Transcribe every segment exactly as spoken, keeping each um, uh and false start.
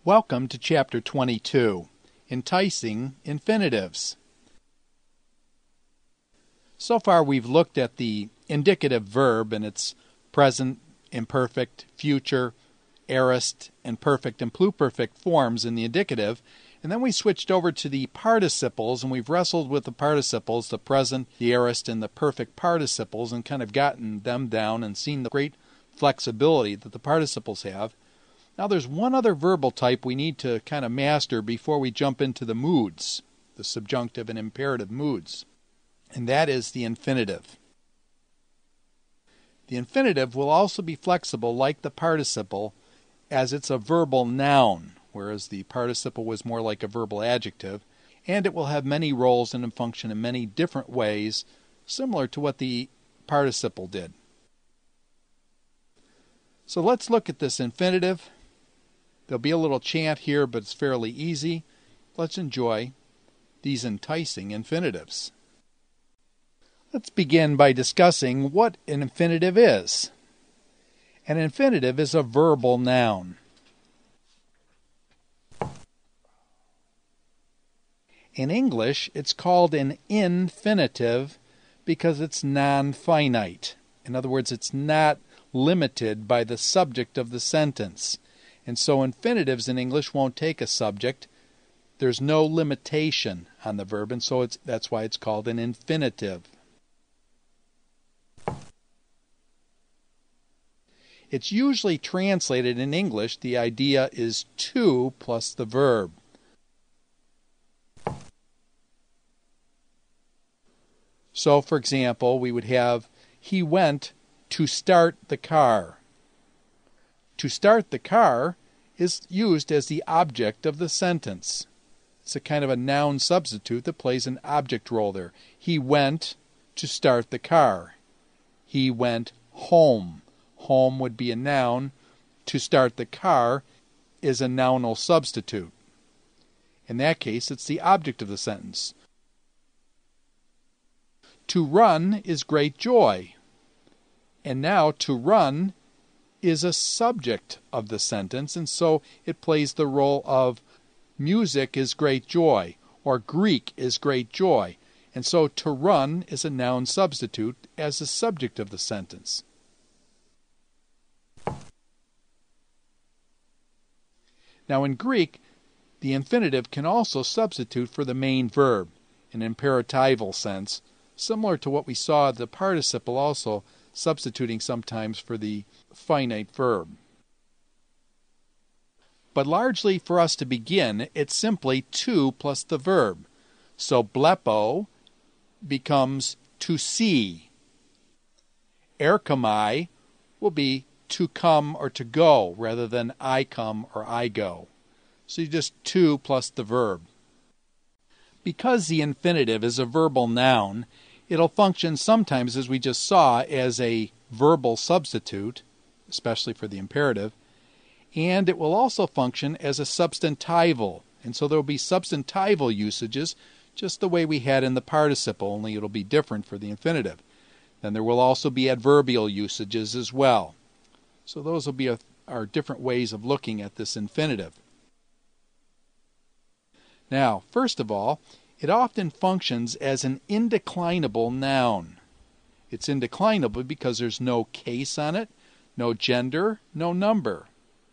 Welcome to Chapter twenty-two, Enticing Infinitives. So far we've looked at the indicative verb and its present, imperfect, future, aorist, and perfect and pluperfect forms in the indicative, and then we switched over to the participles, and we've wrestled with the participles, the present, the aorist, and the perfect participles, and kind of gotten them down and seen the great flexibility that the participles have. Now there's one other verbal type we need to kind of master before we jump into the moods, the subjunctive and imperative moods, and that is the infinitive. The infinitive will also be flexible like the participle, as it's a verbal noun, whereas the participle was more like a verbal adjective, and it will have many roles and function in many different ways, similar to what the participle did. So let's look at this infinitive. There'll be a little chant here, but it's fairly easy. Let's enjoy these enticing infinitives. Let's begin by discussing what an infinitive is. An infinitive is a verbal noun. In English, it's called an infinitive because it's non-finite. In other words, it's not limited by the subject of the sentence. And so infinitives in English won't take a subject. There's no limitation on the verb, and so it's, that's why it's called an infinitive. It's usually translated in English, the idea is to plus the verb. So, for example, we would have, he went to start the car. To start the car is used as the object of the sentence. It's a kind of a noun substitute that plays an object role there. He went to start the car. He went home. Home would be a noun. To start the car is a nounal substitute. In that case, it's the object of the sentence. To run is great joy. And now to run is a subject of the sentence, and so it plays the role of music is great joy, or Greek is great joy. And so to run is a noun substitute as a subject of the sentence. Now in Greek, the infinitive can also substitute for the main verb in imperatival sense, similar to what we saw the participle also substituting sometimes for the finite verb. But largely for us to begin, it's simply to plus the verb. So blepo becomes to see. Erchomai will be to come or to go rather than I come or I go. So you just to plus the verb. Because the infinitive is a verbal noun, it'll function sometimes, as we just saw, as a verbal substitute, especially for the imperative, and it will also function as a substantival. And so there will be substantival usages, just the way we had in the participle, only it'll be different for the infinitive. Then there will also be adverbial usages as well. So those will be a, our different ways of looking at this infinitive. Now, first of all, it often functions as an indeclinable noun. It's indeclinable because there's no case on it, no gender, no number.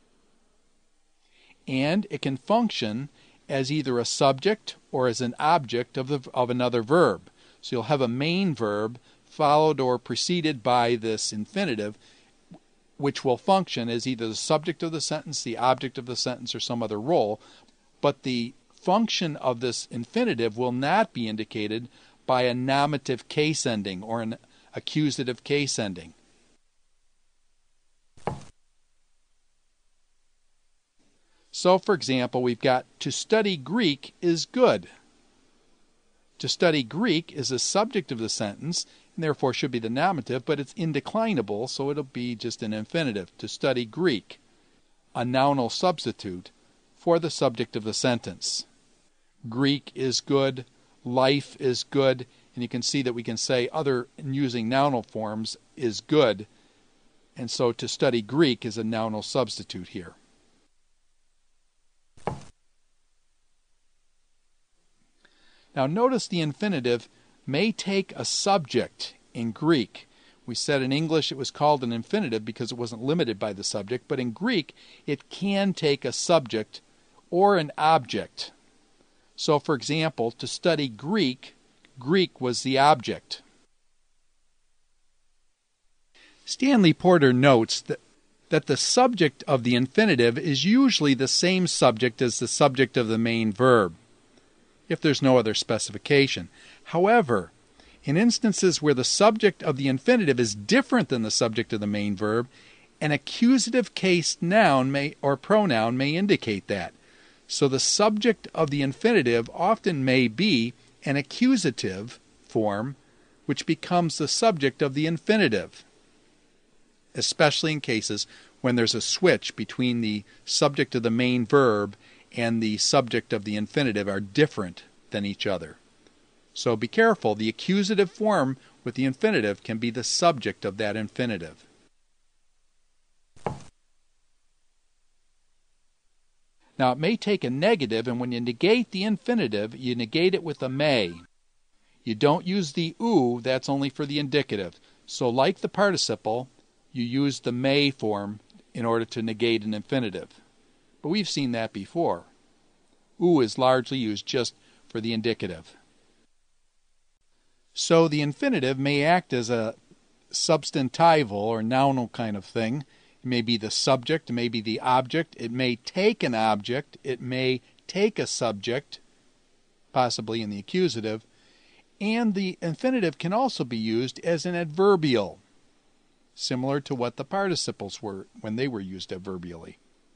And it can function as either a subject or as an object of, the, of another verb. So you'll have a main verb followed or preceded by this infinitive, which will function as either the subject of the sentence, the object of the sentence, or some other role. But the function of this infinitive will not be indicated by a nominative case ending or an accusative case ending. So, for example, we've got to study Greek is good. To study Greek is a subject of the sentence, and therefore should be the nominative, but it's indeclinable, so it'll be just an infinitive. To study Greek, a nounal substitute for the subject of the sentence. Greek is good, life is good, and you can see that we can say other, using nounal forms, is good, and so to study Greek is a nounal substitute here. Now notice the infinitive may take a subject in Greek. We said in English it was called an infinitive because it wasn't limited by the subject, but in Greek it can take a subject or an object. So for example, to study Greek, Greek was the object. Stanley Porter notes that, that the subject of the infinitive is usually the same subject as the subject of the main verb, if there's no other specification. However, in instances where the subject of the infinitive is different than the subject of the main verb, an accusative case noun may or pronoun may indicate that. So the subject of the infinitive often may be an accusative form, which becomes the subject of the infinitive, especially in cases when there's a switch between the subject of the main verb and the subject of the infinitive are different than each other. So be careful, the accusative form with the infinitive can be the subject of that infinitive. Now it may take a negative, and when you negate the infinitive, you negate it with a may. You don't use the oo, that's only for the indicative. So like the participle, you use the may form in order to negate an infinitive. But we've seen that before. Oo is largely used just for the indicative. So the infinitive may act as a substantival or nounal kind of thing. It may be the subject, it may be the object, it may take an object, it may take a subject, possibly in the accusative, and the infinitive can also be used as an adverbial, similar to what the participles were when they were used adverbially.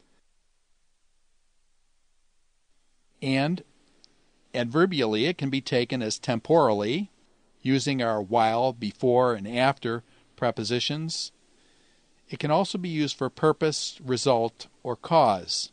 And adverbially, it can be taken as temporally, using our while, before, and after prepositions. It can also be used for purpose, result, or cause.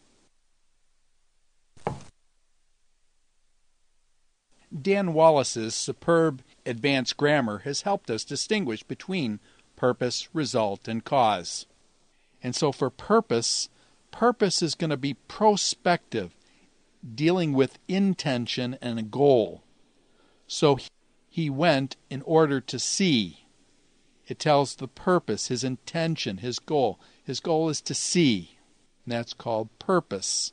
Dan Wallace's superb advanced grammar has helped us distinguish between purpose, result, and cause. And so for purpose, purpose is going to be prospective, dealing with intention and a goal. So he went in order to see. It tells the purpose, his intention, his goal. His goal is to see. And that's called purpose.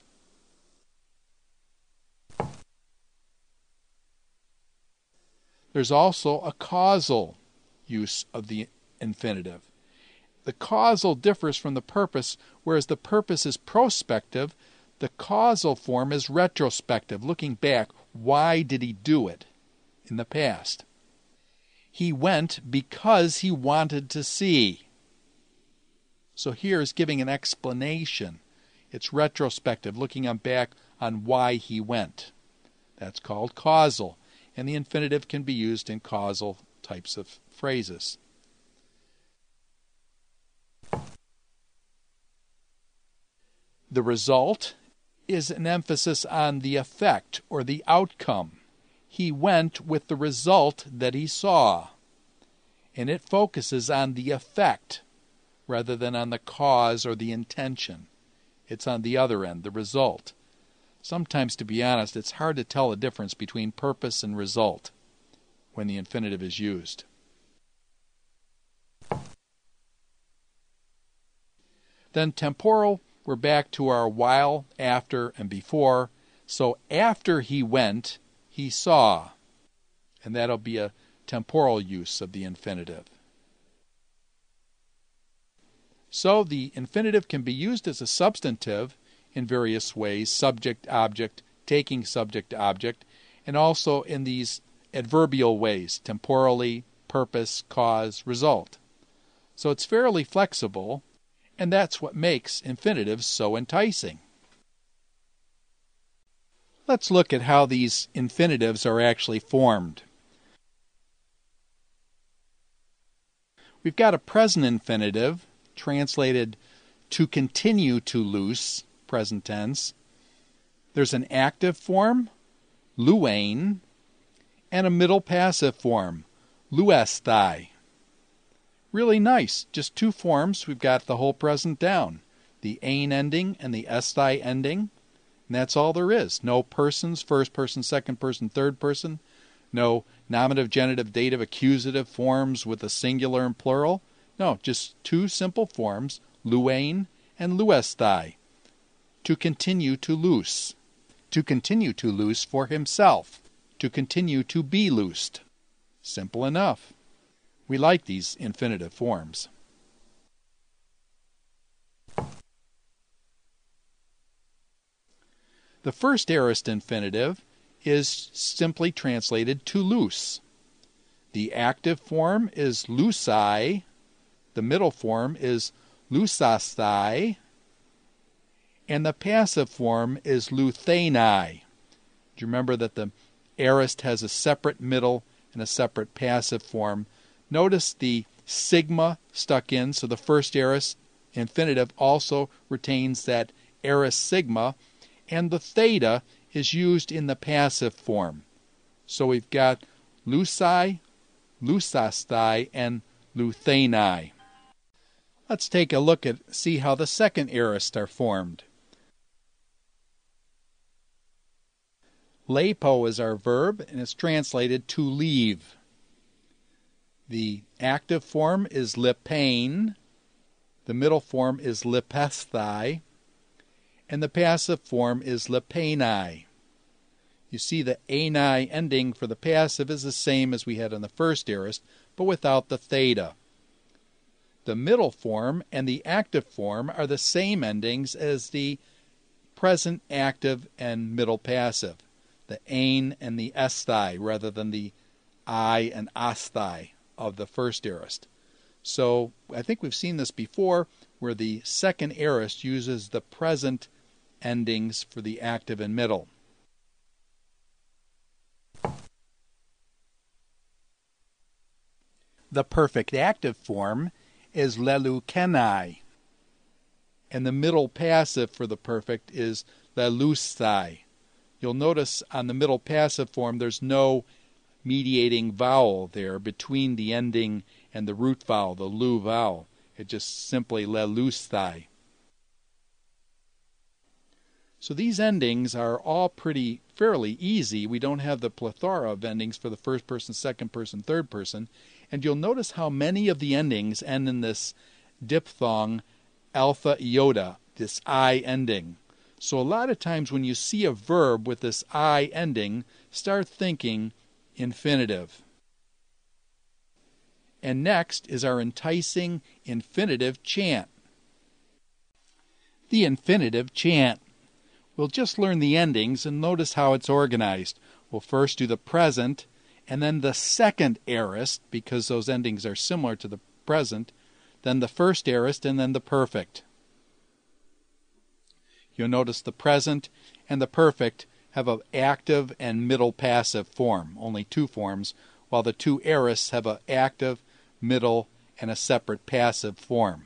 There's also a causal use of the infinitive. The causal differs from the purpose, whereas the purpose is prospective, the causal form is retrospective, looking back. Why did he do it in the past? He went because he wanted to see. So here is giving an explanation. It's retrospective, looking on back on why he went. That's called causal. And the infinitive can be used in causal types of phrases. The result is an emphasis on the effect or the outcome. He went with the result that he saw. And it focuses on the effect rather than on the cause or the intention. It's on the other end, the result. Sometimes, to be honest, it's hard to tell the difference between purpose and result when the infinitive is used. Then temporal, we're back to our while, after, and before. So after he went, he saw. And that'll be a temporal use of the infinitive. So the infinitive can be used as a substantive in various ways, subject, object, taking subject, object, and also in these adverbial ways, temporally, purpose, cause, result. So it's fairly flexible, and that's what makes infinitives so enticing. Let's look at how these infinitives are actually formed. We've got a present infinitive, translated to continue to loose, present tense. There's an active form, luein, and a middle passive form, luestai. Really nice. Just two forms. We've got the whole present down. The ain ending and the estai ending. And that's all there is. No persons, first person, second person, third person. No nominative, genitive, dative, accusative forms with a singular and plural. No, just two simple forms, luein and luestai. To continue to loose. To continue to loose for himself. To continue to be loosed. Simple enough. We like these infinitive forms. The first aorist infinitive is simply translated to loose. The active form is loosai. The middle form is lousastai. And the passive form is luthenai. Do you remember that the aorist has a separate middle and a separate passive form? Notice the sigma stuck in, so the first aorist infinitive also retains that aorist sigma, and the theta is used in the passive form. So we've got lousai, lousastai, and luthenai. Let's take a look at see how the second aorists are formed. Lepo is our verb, and it's translated to leave. The active form is lipein, the middle form is lipesthai, and the passive form is lipenai. You see the anai ending for the passive is the same as we had in the first aorist, but without the theta. The middle form and the active form are the same endings as the present active and middle passive, the ain and the esthai, rather than the I and asthai of the first aorist. So I think we've seen this before, where the second aorist uses the present endings for the active and middle. The perfect active form is leleukenai, and the middle passive for the perfect is lelusthai. You'll notice on the middle passive form there's no mediating vowel there between the ending and the root vowel, the lu vowel. It's just simply lelusthai. So these endings are all pretty fairly easy. We don't have the plethora of endings for the first person, second person, third person. And you'll notice how many of the endings end in this diphthong alpha iota, this I ending. So a lot of times when you see a verb with this I ending, start thinking infinitive. And next is our enticing infinitive chant. The infinitive chant. We'll just learn the endings and notice how it's organized. We'll first do the present and then the second aorist, because those endings are similar to the present, then the first aorist, and then the perfect. You'll notice the present and the perfect have an active and middle passive form, only two forms, while the two aorists have an active, middle, and a separate passive form.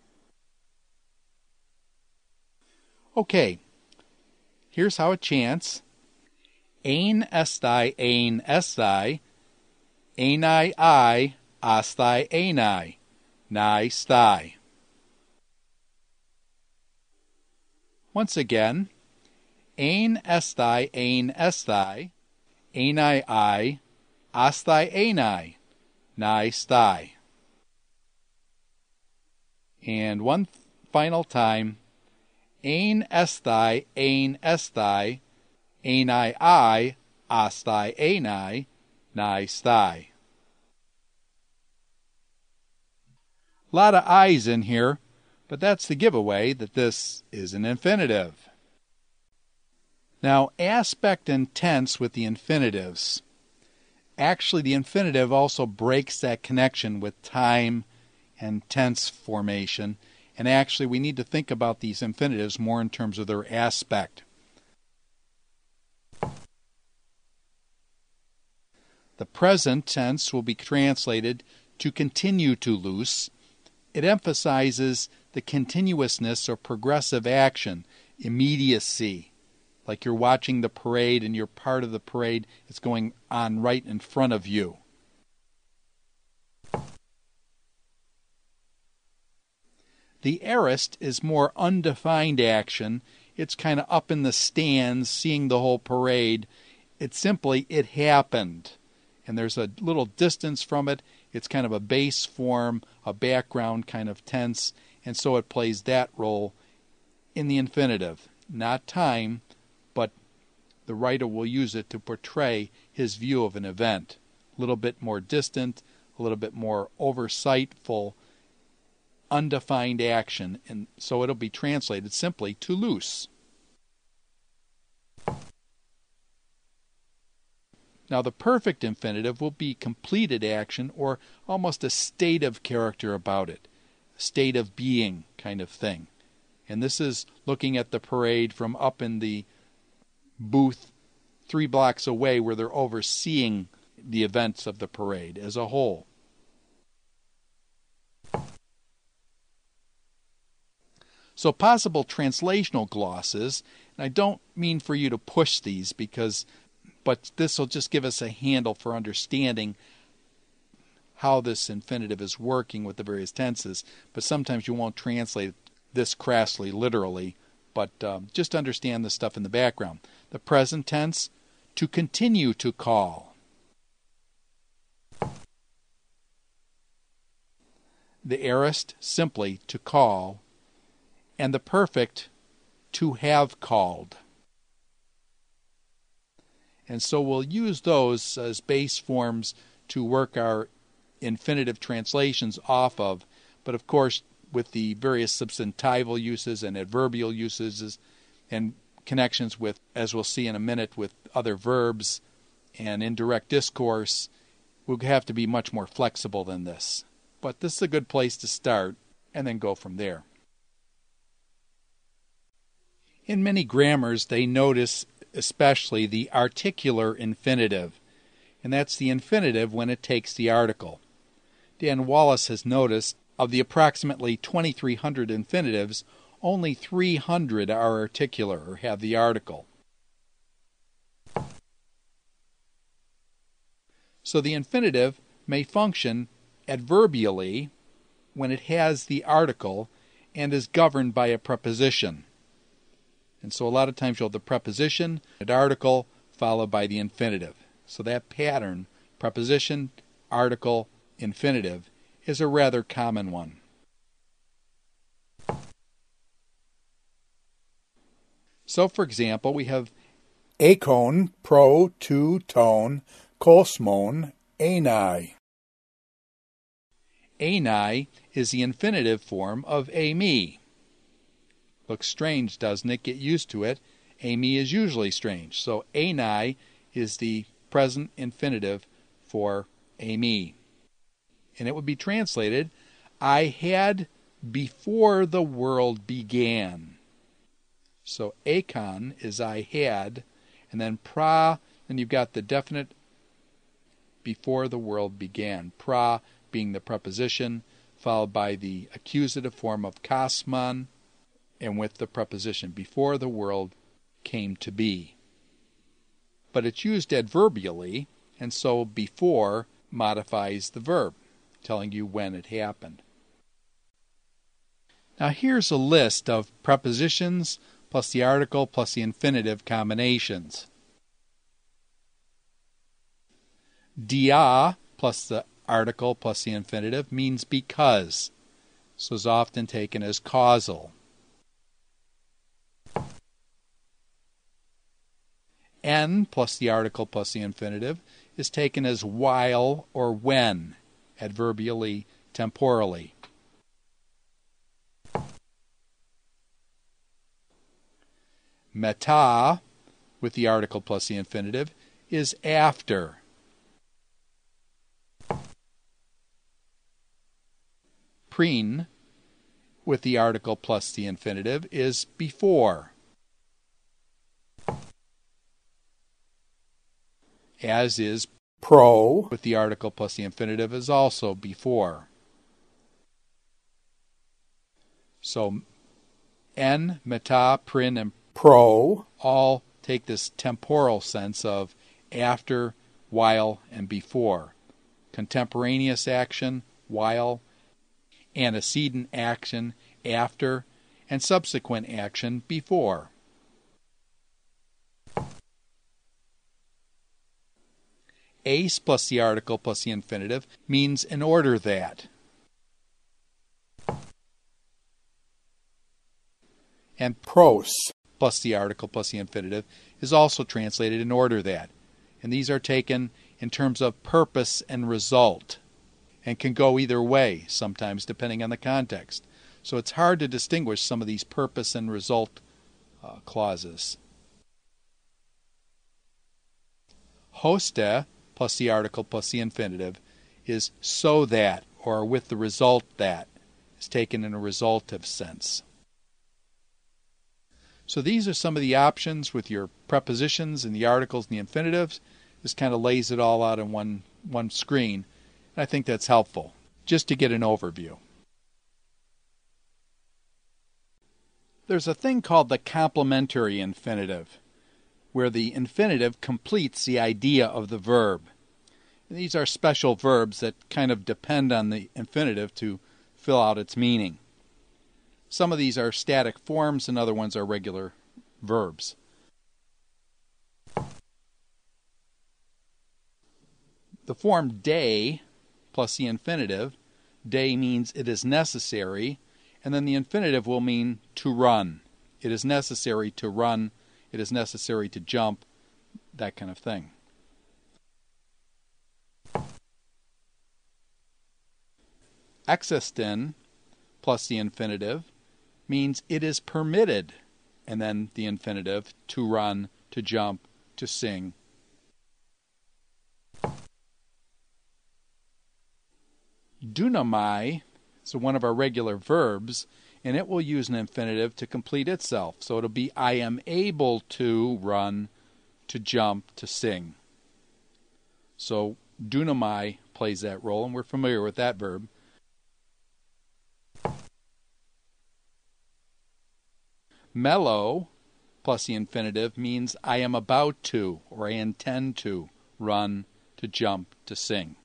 Okay, here's how it chants. Ein esthai, ein esthai, enai I, asthai enai, nai sthai. Once again, ein esthai, ein esthai, enai I, asthai enai, nai sthai. And one final time, ein esthai, ein esthai, enai I, asthai enai, nai sthai. A lot of I's in here, but that's the giveaway that this is an infinitive. Now, aspect and tense with the infinitives. Actually, the infinitive also breaks that connection with time and tense formation, and actually we need to think about these infinitives more in terms of their aspect. The present tense will be translated to continue to loose. It emphasizes the continuousness or progressive action, immediacy. Like you're watching the parade and you're part of the parade, it's going on right in front of you. The aorist is more undefined action. it's kind of up in the stands seeing the whole parade. It's simply, it happened. And there's a little distance from it. It's kind of a base form, a background kind of tense, and so it plays that role in the infinitive. Not time, but the writer will use it to portray his view of an event. A little bit more distant, a little bit more oversightful, undefined action, and so it'll be translated simply to loose. Now the perfect infinitive will be completed action or almost a state of character about it, a state of being kind of thing. And this is looking at the parade from up in the booth three blocks away where they're overseeing the events of the parade as a whole. So possible translational glosses, and I don't mean for you to push these because but this will just give us a handle for understanding how this infinitive is working with the various tenses. But sometimes you won't translate this crassly, literally, but um, just understand the stuff in the background. The present tense, to continue to call. The aorist, simply to call. And the perfect, to have called. And so we'll use those as base forms to work our infinitive translations off of. But of course, with the various substantival uses and adverbial uses and connections with, as we'll see in a minute, with other verbs and indirect discourse, we'll have to be much more flexible than this. But this is a good place to start and then go from there. In many grammars, they notice especially the articular infinitive, and that's the infinitive when it takes the article. Dan Wallace has noticed of the approximately twenty-three hundred infinitives, only three hundred are articular or have the article. So the infinitive may function adverbially when it has the article and is governed by a preposition. And so a lot of times you'll have the preposition, an article, followed by the infinitive. So that pattern, preposition, article, infinitive, is a rather common one. So for example, we have akon, pro, tu, ton, kosmon, anai. Anai is the infinitive form of ami. Looks strange, doesn't it? Get used to it. Ami is usually strange. So anai is the present infinitive for ami. And it would be translated, I had before the world began. So akon is I had, and then pra, then you've got the definite before the world began. Pra being the preposition, followed by the accusative form of kosmon, and with the preposition before the world came to be. But it's used adverbially, and so before modifies the verb, telling you when it happened. Now here's a list of prepositions plus the article plus the infinitive combinations. Dia plus the article plus the infinitive means because, so is often taken as causal. N plus the article plus the infinitive is taken as while or when, adverbially, temporally. Meta, with the article plus the infinitive, is after. Prin, with the article plus the infinitive, is before. As is pro, with the article plus the infinitive, is also before. So en, meta, prin, and pro all take this temporal sense of after, while, and before. Contemporaneous action, while, antecedent action, after, and subsequent action, before. Ace plus the article plus the infinitive means in order that. And pros plus the article plus the infinitive is also translated in order that. And these are taken in terms of purpose and result and can go either way sometimes depending on the context. So it's hard to distinguish some of these purpose and result uh, clauses. Hoste plus the article plus the infinitive is so that, or with the result that, is taken in a resultive sense. So these are some of the options with your prepositions and the articles and the infinitives. This kind of lays it all out on one, one screen. And I think that's helpful, just to get an overview. There's a thing called the complementary infinitive, where the infinitive completes the idea of the verb. And these are special verbs that kind of depend on the infinitive to fill out its meaning. Some of these are static forms and other ones are regular verbs. The form day plus the infinitive, day means it is necessary, and then the infinitive will mean to run. It is necessary to run, it is necessary to jump, that kind of thing. Existin plus the infinitive means it is permitted, and then the infinitive, to run, to jump, to sing. Dunamai is one of our regular verbs, and it will use an infinitive to complete itself. So it'll be I am able to run, to jump, to sing. So dunamai plays that role, and we're familiar with that verb. Mello plus the infinitive means I am about to, or I intend to, run, to jump, to sing.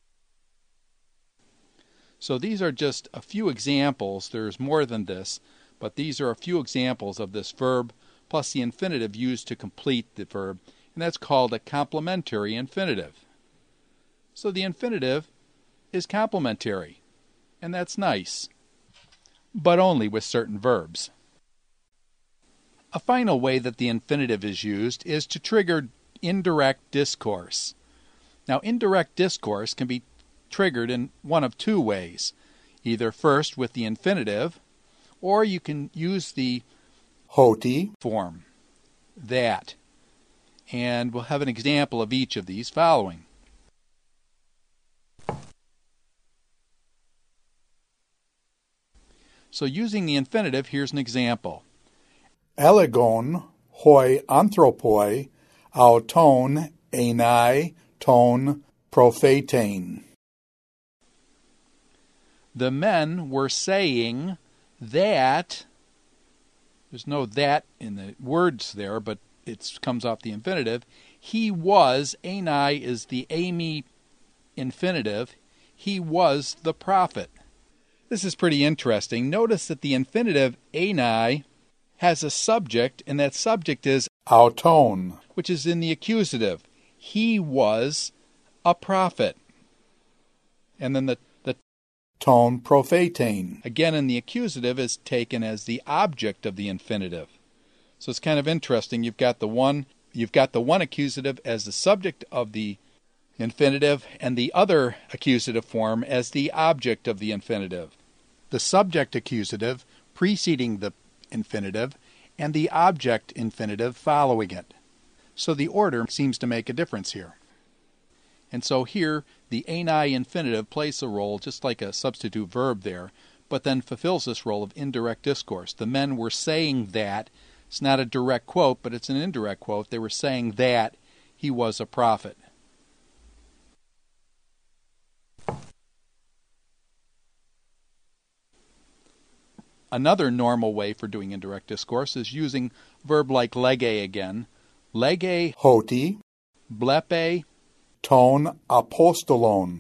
So these are just a few examples. There's more than this, but these are a few examples of this verb plus the infinitive used to complete the verb, and that's called a complementary infinitive. So the infinitive is complementary, and that's nice, but only with certain verbs. A final way that the infinitive is used is to trigger indirect discourse. Now, indirect discourse can be triggered in one of two ways. Either first with the infinitive, or you can use the hoti form, that. And we'll have an example of each of these following. So using the infinitive, here's an example. Elegon hoi anthropoi auton enai ton prophetain. The men were saying that, there's no that in the words there, but it comes off the infinitive. He was, enai is the amy infinitive, he was the prophet. This is pretty interesting. Notice that the infinitive enai has a subject, and that subject is auton, which is in the accusative. He was a prophet. And then the, the ton prophetain, again in the accusative, is taken as the object of the infinitive. So it's kind of interesting. You've got the one, you've got the one accusative as the subject of the infinitive, and the other accusative form as the object of the infinitive. The subject accusative preceding the infinitive, and the object infinitive following it. So the order seems to make a difference here. And so here, the enai infinitive plays a role just like a substitute verb there, but then fulfills this role of indirect discourse. The men were saying that. It's not a direct quote, but it's an indirect quote. They were saying that he was a prophet. Another normal way for doing indirect discourse is using a verb like lege again. Lege hoti blepe ton apostolon.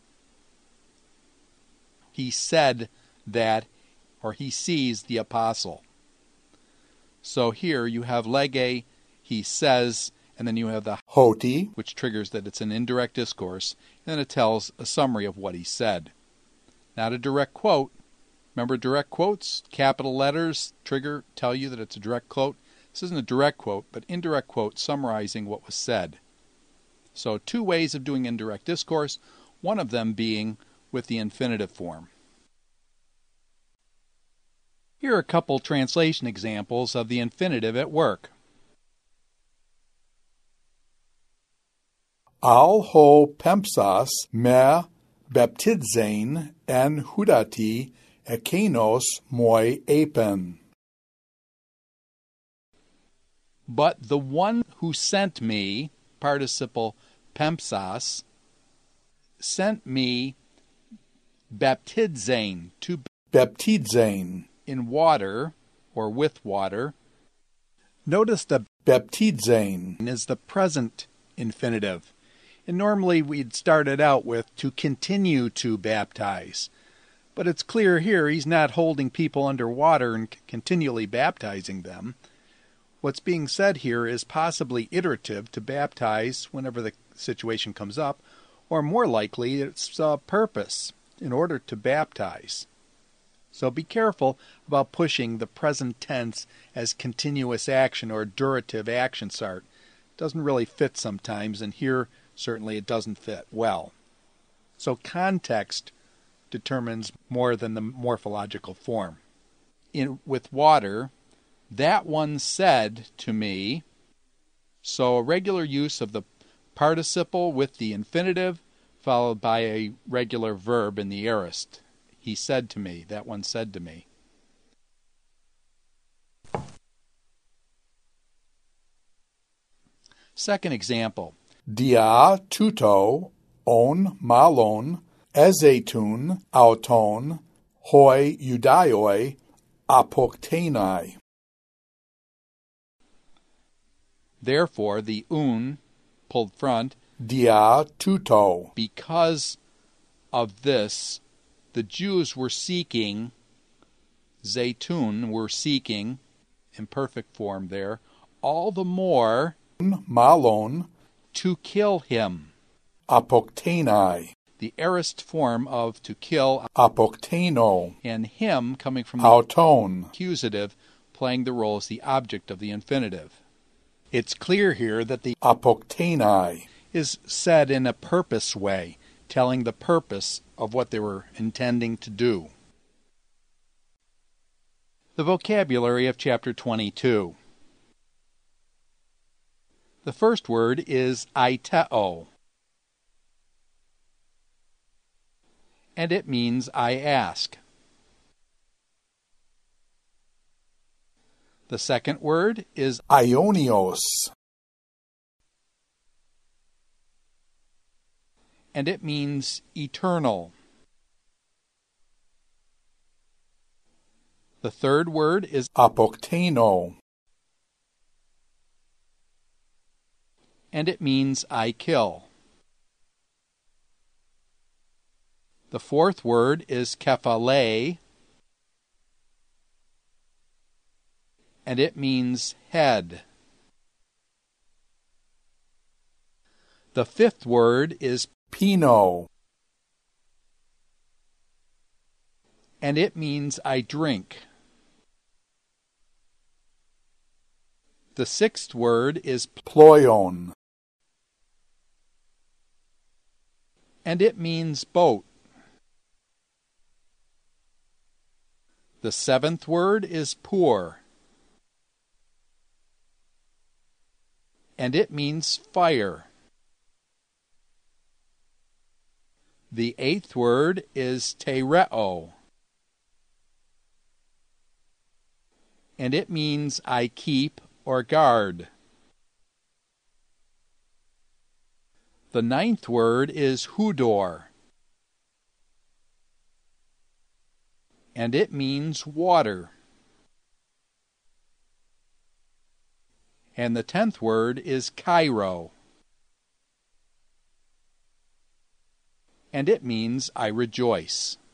He said that, or he sees the apostle. So here you have lege, he says, And then you have the hoti, which triggers that it's an indirect discourse, and then it tells a summary of what he said. Not a direct quote. Remember direct quotes? Capital letters trigger, tell you that it's a direct quote. This isn't a direct quote, but indirect quote summarizing what was said. So two ways of doing indirect discourse, one of them being with the infinitive form. Here are a couple translation examples of the infinitive at work. Al ho pempsas me baptizein en hudati ekenos moi apen. But the one who sent me, participle pempsas, sent me baptizein, to Baptizein. in water, or with water. Notice the Baptizein. is the present infinitive. And normally we'd start it out with to continue to baptize. But it's clear here he's not holding people under water and c- continually baptizing them. What's being said here is possibly iterative, to baptize whenever the situation comes up, or more likely it's a purpose, in order to baptize. So be careful about pushing the present tense as continuous action or durative action start. It doesn't really fit sometimes, and here certainly it doesn't fit well. So context determines more than the morphological form. In with water, that one said to me, so a regular use of the participle with the infinitive followed by a regular verb in the aorist. He said to me, that one said to me. Second example. Dia tuto on malon ezetun auton hoi judaioi apoktenai. Therefore, the un, pulled front, Dia tuto. because of this, the Jews were seeking, Zaytun were seeking, imperfect form there, all the more Malon to kill him. apoktenai. The aorist form of to kill, Apokteno. and him coming from the Auton. accusative, playing the role as the object of the infinitive. It's clear here that the Apoktenai. is said in a purpose way, telling the purpose of what they were intending to do. The vocabulary of chapter twenty-two. The first word is aiteo, and it means I ask. The second word is Ionios. and it means eternal. The third word is Apokteno. and it means I kill. The fourth word is kephale, and it means head. The fifth word is Pino. and it means I drink. The sixth word is Ploion. and it means boat. The seventh word is poor, and it means fire. The eighth word is tereo, and it means I keep or guard. The ninth word is hudor, and it means water. And the tenth word is kairo, and it means I rejoice.